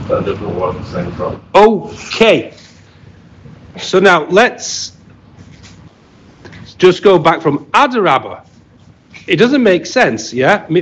I don't know what it's saying from. Okay. So now let's just go back from Adarabba. It doesn't make sense, yeah? If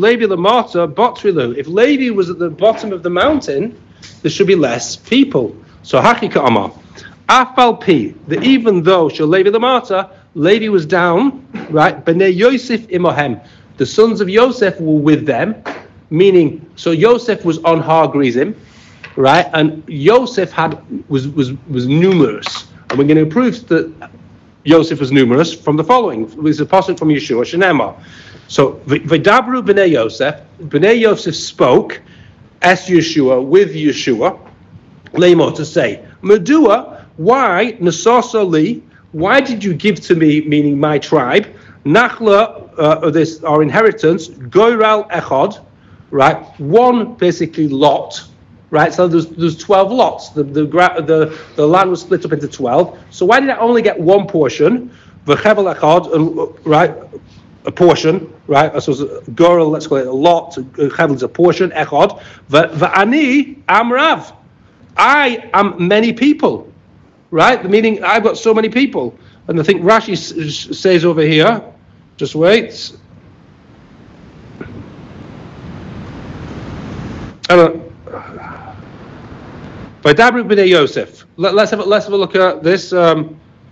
Levi was at the bottom of the mountain, there should be less people. So Hakika Amar. Afal P, that even though Levi Lamata, Levi was down, right? Bnei Yosef Imohem. The sons of Yosef were with them, meaning, so Yosef was on Har Gerizim, right? And Yosef was numerous. And we're going to prove that Yosef was numerous from the following. It's a passage from Yeshua, Shenema. So, V'dabru b'nei Yosef spoke, as Yeshua, with Yeshua, Lemo, to say, Medua, why, Nasasa li, why did you give to me, meaning my tribe, Nachla, our inheritance, Goiral Echad, right, one basically lot, right, so there's 12 lots, the land was split up into 12, so why did I only get one portion, V'chevel Echad, right, a portion, right, so Goiral, let's call it a lot, Chevel is a portion, Echad, V'ani Amrav, I am many people, right, meaning I've got so many people, and I think Rashi says over here, just wait. By Dabru b'nei Yosef. Let's have a look at this. By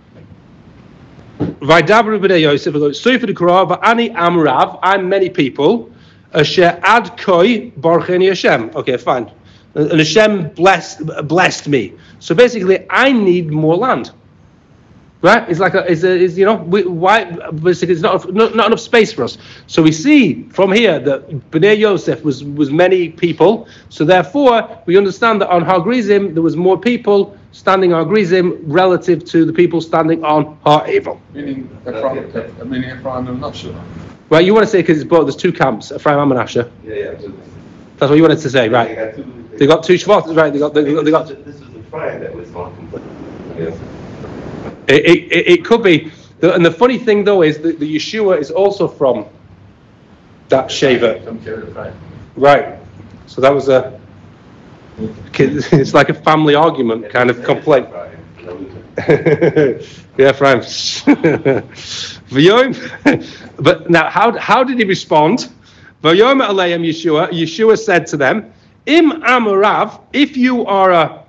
Dabru b'nei Yosef. So for the Quran, Ani Amrav. I'm many people. Asher ad koi barcheni Hashem. Okay, fine. And Hashem blessed me. So basically, I need more land. Right? It's like why? Basically, it's not enough space for us. So we see from here that Bnei Yosef was many people. So therefore, we understand that on Har Gerizim there was more people standing on Har Gerizim relative to the people standing on Har Evel. Meaning Ephraim and Manasseh. Right? You want to say because there's two camps, Ephraim and Manasseh. Yeah, absolutely. That's what you wanted to say, right? They got two Shvatim, right? They got. This was Ephraim that was not complete. Yes. It could be, and the funny thing though is that the Yeshua is also from that Sheva, right? So that was it's like a family argument kind of complaint. Yeah, France. But now, how did he respond? Yeshua said to them, Im Amarav, if you are a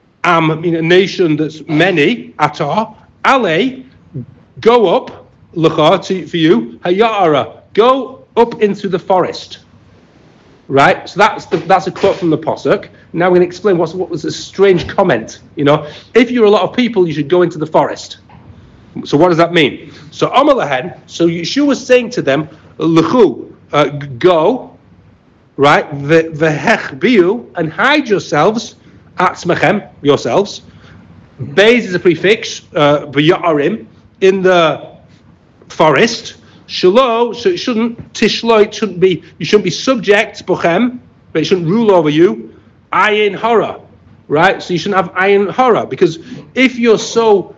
nation that's many, Atar, Ale, go up, L'cha, for you, Hayara, go up into the forest. Right? So that's a quote from the Pasuk. Now we're going to explain what was a strange comment. If you're a lot of people, you should go into the forest. So what does that mean? So Amalahen, so Yeshua was saying to them, L'chu, go, right, v'hechbiu, and hide yourselves, atzmechem, yourselves. Beis is a prefix, b'ya'arim, in the forest. Shalo, so it shouldn't be, you shouldn't be subject, bochem, but it shouldn't rule over you. Ayin hara, right? So you shouldn't have ayin hara, because if you're so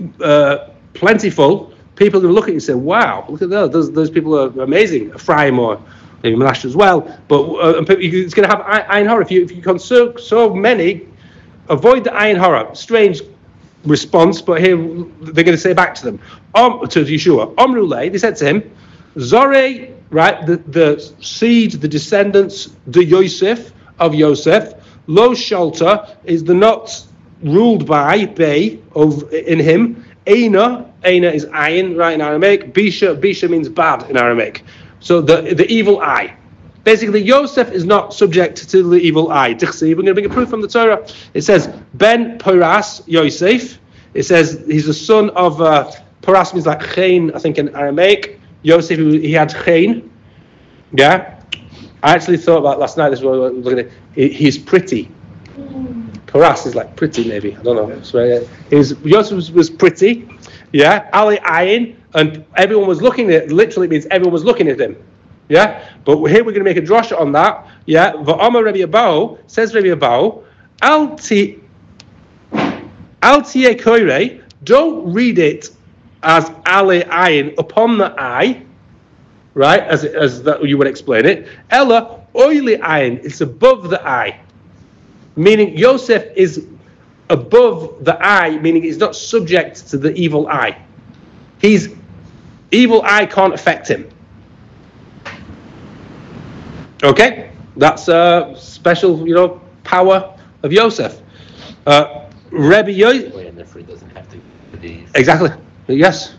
plentiful, people are going to look at you and say, wow, look at those people are amazing. Ephraim or maybe Manasseh as well, but it's going to have ayin hara. If you consume so many, avoid the ayin hara. Strange response, but here they're going to say back to them, to Yeshua, Omrule, they said to him, Zoreh, right, the seed, the descendants, the Yosef, of Yosef, Lo Shalta is the not ruled by, in him, Eina is ayin, right, in Aramaic, Bisha means bad in Aramaic, so the evil eye. Basically, Yosef is not subject to the evil eye. We're going to bring a proof from the Torah. It says, Ben Poras Yosef. It says he's the son of, Poras means like Chain, I think in Aramaic. Yosef, he had Chain. Yeah? I actually thought about last night, this is what I was looking at. He's pretty. Poras is like pretty, maybe. I don't know. So, Yosef was pretty. Yeah? Ali Ayin. And everyone was looking at it. Literally means everyone was looking at him. Yeah, but here we're going to make a drasha on that. Yeah, V'Amar Rabbi Abahu, says Rabbi Abahu, Al Tiye Koire, don't read it as Ale Ayin, upon the eye, right, as that you would explain it. Ella Oily Ayin, it's above the eye. meaning Yosef is above the eye, meaning he's not subject to the evil eye. Evil eye can't affect him. Okay, that's a special, power of Yosef. Rabbi Yosef. And therefore he doesn't have to be. Exactly. Yes.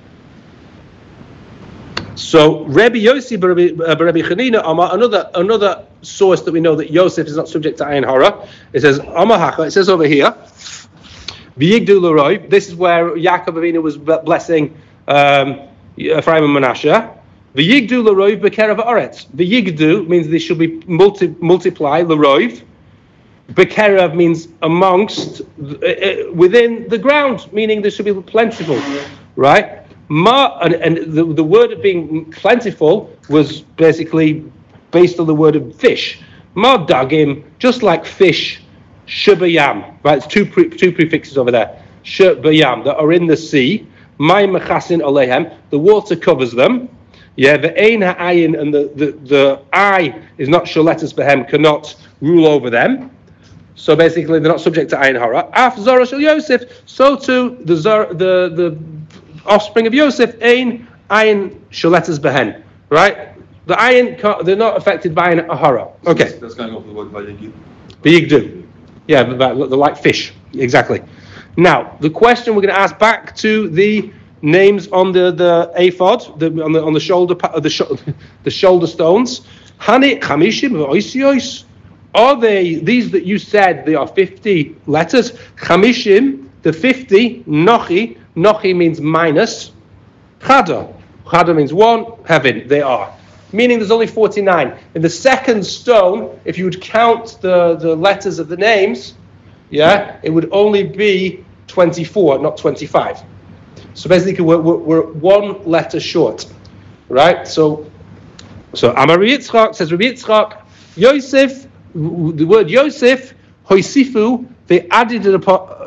So Rabbi Yossi Rabbi Chanina, another source that we know that Yosef is not subject to Ayin Hara. It says Amar Hacha. It says over here, V'yigdu l'roi. This is where Yaakov Avinu was blessing Ephraim and Manasseh. V'yigdu l'roi b'kerev haaretz. V'yigdu means they should be multiply l'roi. B'kerev means amongst, within the ground, meaning there should be plentiful, right? And the word of being plentiful was basically based on the word of fish. Ma dagim, just like fish, shabayam, right? It's two prefixes over there. Shabayam, that are in the sea. Mai mechasin alehem, the water covers them. Yeah, the ein ha'ayin, and the eye is not shaletas behem, cannot rule over them. So basically, they're not subject to ayin hara. Af zara shel Yosef, so too the offspring of Yosef, ayin shaletas behen, right? The ayin, they're not affected by ayin hara. Okay. That's going to go for the word vayigdu. Vayigdu. Yeah, they're like fish. Exactly. Now, the question we're going to ask back to the names on the ephod, on the shoulder, the shoulder stones. Hani chamishim v'oisiois. Are they these that you said they are 50 letters? Chamishim, the 50. Nochi. Nochi means minus. Chada. Chada means one. Heaven. They are. Meaning there's only 49. In the second stone, if you would count the letters of the names, it would only be 24, not 25. So basically, we're one letter short, right? So Amar Yitzchak says, Rabbi Yitzchak, Yosef, the word Yosef, Hoisifu, they added it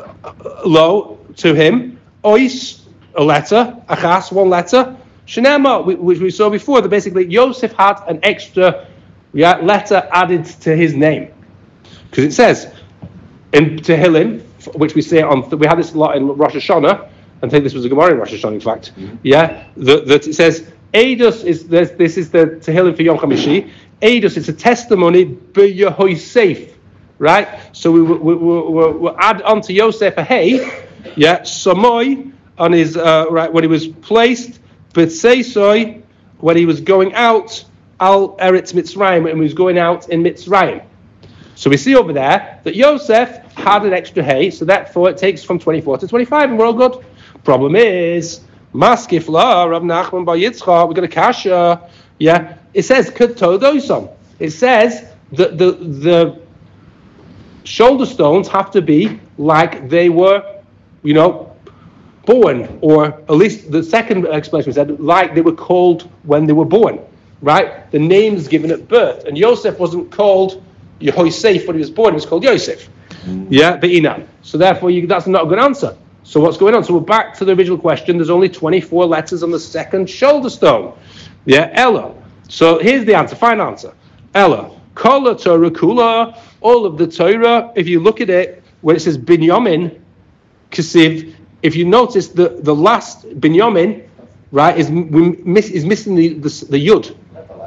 low to him, Ois, a letter, Achas, one letter, Shenema, which we saw before, that basically Yosef had an extra letter added to his name. Because it says, in Tehillim, which we say we had this a lot in Rosh Hashanah, I think this was a Gemara in Rosh Hashanah, in fact. Mm-hmm. That it says, Eidos this is the Tehillim for Yom Chamishi. Eidos, it's a testimony, b'Yehosef, right? So we'll add on to Yosef a hey, Samoy, on his, right, when he was placed, B'Tseisoi, when he was going out, Al Eretz Mitzrayim, when he was going out in Mitzrayim. So we see over there that Yosef had an extra hay, so therefore it takes from 24 to 25, and we're all good. Problem is, Maskifla, Rav Nachman Bar Yitzchak, we got a kasha. Yeah, it says Ketodosom. It says that the shoulder stones have to be like they were, born, or at least the second explanation said like they were called when they were born, right? The names given at birth, and Yosef wasn't called Yehosef when he was born; he was called Yosef. Yeah, Be'inan. So therefore, that's not a good answer. So what's going on? So we're back to the original question. There's only 24 letters on the second shoulder stone. Yeah, Ella. So here's the answer. Fine answer. Ella. Kala Torah Kula. All of the Torah. If you look at it, where it says Binyamin, Kasiv. If you notice the last Binyamin, right, is missing the Yud.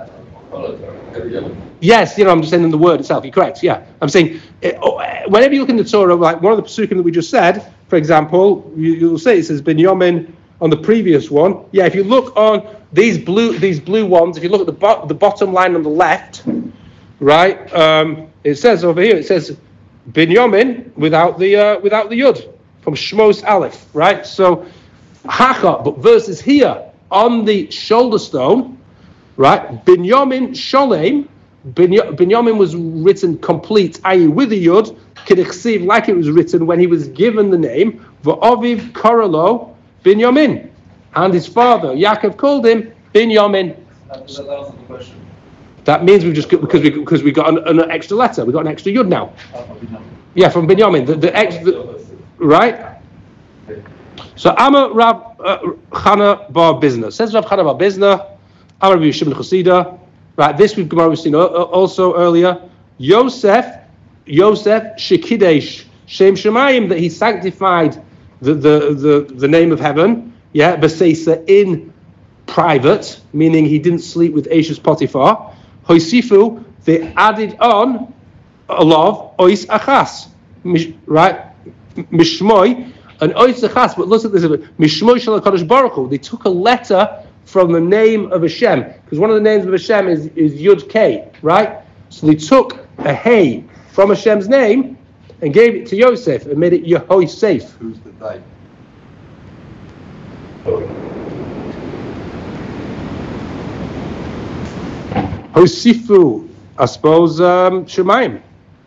Yes, I'm just saying in the word itself. You're correct. Yeah, I'm saying whenever you look in the Torah, like one of the pasukim that we just said, for example, you'll say it says Binyamin on the previous one. Yeah, if you look on these blue ones, if you look at the bottom line on the left, right, it says over here, it says Binyamin without the Yud from Shmos Aleph, right? So Hacha, but versus here on the shoulder stone, right? Binyamin Sholem. Binyamin was written complete, i.e. with the Yud, K'dichsiv, like it was written when he was given the name, V'oviv Koralo Binyamin. And his father, Yaakov, called him Binyamin. That answers the question. That means we've just, because we got an extra letter, we got an extra Yud now. Yeah, from Binyamin. The extra, right? So, Amar Rav Chana Bar Bizna. Says Rav Chana Bar Bizna, Amar Rabbi Shimon Chasida. Right, this we've seen also earlier. Yosef, Yosef Shekidesh Shem Shemayim, that he sanctified the name of heaven, yeah, Beseisa, in private, meaning he didn't sleep with Ashes Potiphar. Hoisifu, they added on a love, Ois Achas, right? Mishmoy, and Ois Achas, but listen to this, Mishmoy Shel HaKadosh Baruch Hu, they took a letter from the name of Hashem, because one of the names of Hashem is Yud K, right? So they took a Hey from Hashem's name and gave it to Yosef and made it Yehoisef. Who's the they? Hosifu, I suppose, Shemaim.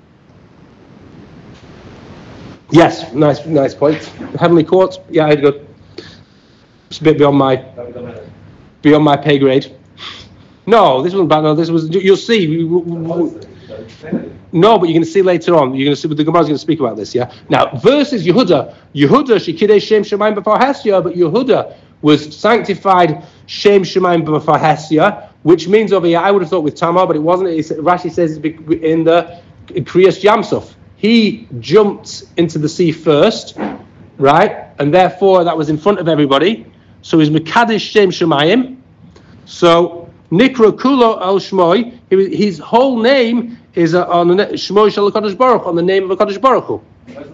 Yes, nice point. Heavenly courts, yeah, I had good. It's a bit beyond my pay grade. No, this wasn't bad. No, this was. You'll see. No, but you're going to see later on. You're going to see. The Gemara is going to speak about this. Yeah. Now, verses Yehuda. Yehuda shekidei shem shemaim b'far Hesia, but Yehuda was sanctified shem shemaim b'far Hesia, which means over here. I would have thought with Tamar, but it wasn't. Rashi says in the Kriyas Yamsuf. He jumped into the sea first, right? And therefore that was in front of everybody. So he's Mekadesh Shem Shemayim. So Nikra Kulo El Shmoy, his whole name is on the Shmoy Shel HaKadosh Baruch, on the name of HaKadosh Baruch Hu.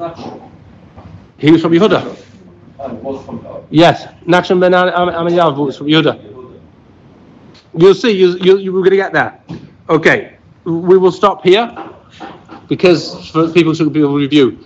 He was from Yehuda. Yes, Nachshon ben Amminyav was from Yehuda. You'll see, you were going to get that. Okay, we will stop here, because for people to be able to review.